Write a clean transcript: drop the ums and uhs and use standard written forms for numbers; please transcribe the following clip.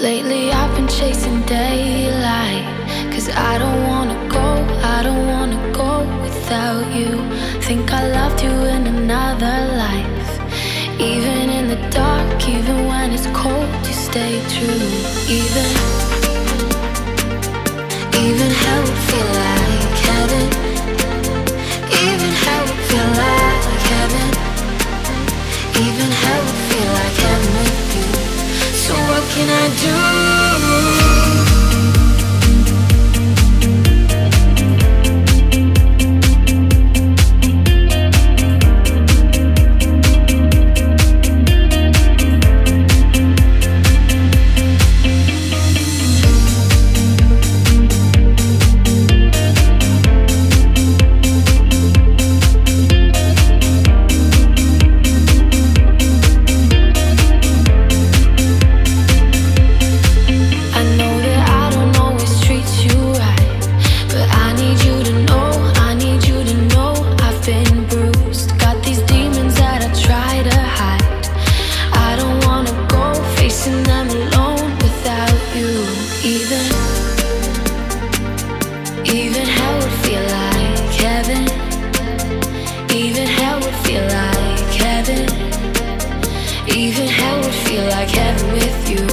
Lately I've been chasing daylight, 'cause I don't wanna go without you. Think I loved you in another life. Even in the dark, even when it's cold, you stay true. Even hell would feel like heaven. Even hell would feel like heaven. Even hell would feel like heaven with you. So what can I do? Even hell would feel like heaven. Even hell would feel like heaven. Even hell would feel like heaven with you.